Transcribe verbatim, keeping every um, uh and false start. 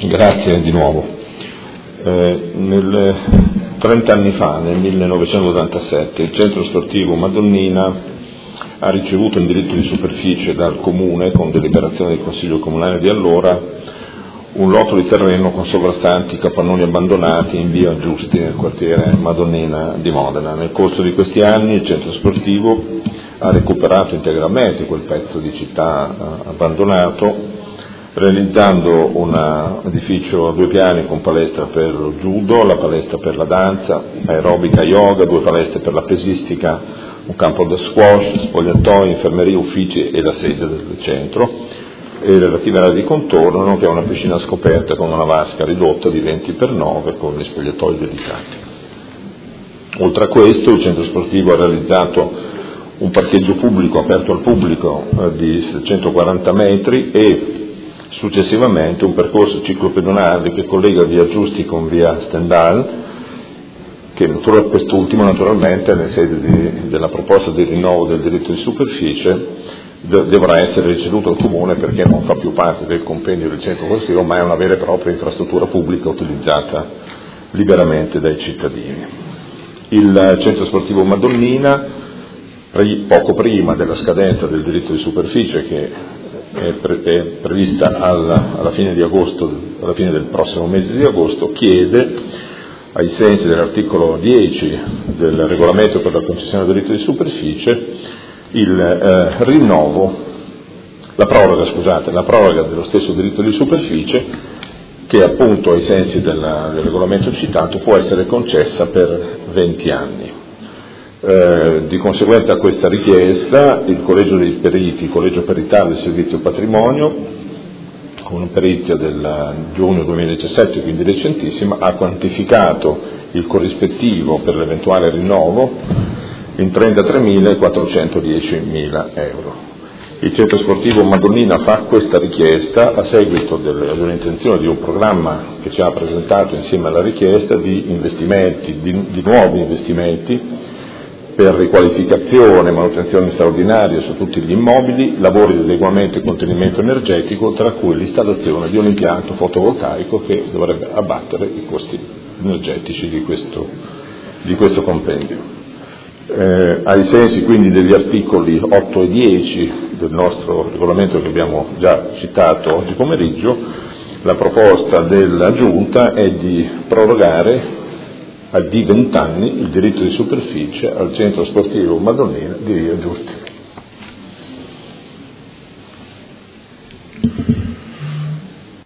Grazie di nuovo. Eh, nel, trenta anni fa, nel millenovecentottantasette, il centro sportivo Madonnina ha ricevuto in diritto di superficie dal Comune, con deliberazione del Consiglio Comunale di allora, un lotto di terreno con sovrastanti capannoni abbandonati in via Giusti, nel quartiere Madonnina di Modena. Nel corso di questi anni il centro sportivo ha recuperato integralmente quel pezzo di città eh, abbandonato, realizzando un edificio a due piani con palestra per lo judo, la palestra per la danza, aerobica, yoga, due palestre per la pesistica, un campo da squash, spogliatoi, infermeria, uffici e la sede del centro e relative aree di contorno, nonché una piscina scoperta con una vasca ridotta di venti per nove con gli spogliatoi dedicati. Oltre a questo, il centro sportivo ha realizzato un parcheggio pubblico aperto al pubblico eh, di centoquaranta metri e successivamente un percorso ciclopedonale che collega via Giusti con via Stendhal, che quest'ultimo naturalmente nel sede di, della proposta di rinnovo del diritto di superficie dovrà essere ricevuto al Comune, perché non fa più parte del compendio del centro sportivo, ma è una vera e propria infrastruttura pubblica utilizzata liberamente dai cittadini. Il centro sportivo Madonnina, poco prima della scadenza del diritto di superficie, che è, pre- è prevista alla, alla fine di agosto, alla fine del prossimo mese di agosto, chiede, ai sensi dell'articolo dieci del regolamento per la concessione del diritto di superficie, il eh, rinnovo, la proroga, scusate, la proroga dello stesso diritto di superficie, che appunto ai sensi della, del regolamento citato può essere concessa per venti anni. Eh, di conseguenza a questa richiesta il Collegio dei Periti, il Collegio Peritale del Servizio Patrimonio, con perizia del giugno duemiladiciassette, quindi recentissima, ha quantificato il corrispettivo per l'eventuale rinnovo in trentatremilaquattrocentodieci euro. Il centro sportivo Madonnina fa questa richiesta a seguito dell'intenzione di un programma che ci ha presentato insieme alla richiesta di investimenti, di, di nuovi investimenti per riqualificazione, manutenzione straordinaria su tutti gli immobili, lavori di adeguamento e contenimento energetico, tra cui l'installazione di un impianto fotovoltaico che dovrebbe abbattere i costi energetici di questo, di questo compendio. Eh, ai sensi quindi degli articoli otto e dieci del nostro regolamento che abbiamo già citato oggi pomeriggio, la proposta della Giunta è di prorogare di vent'anni il diritto di superficie al centro sportivo Madonnina di via Giusti.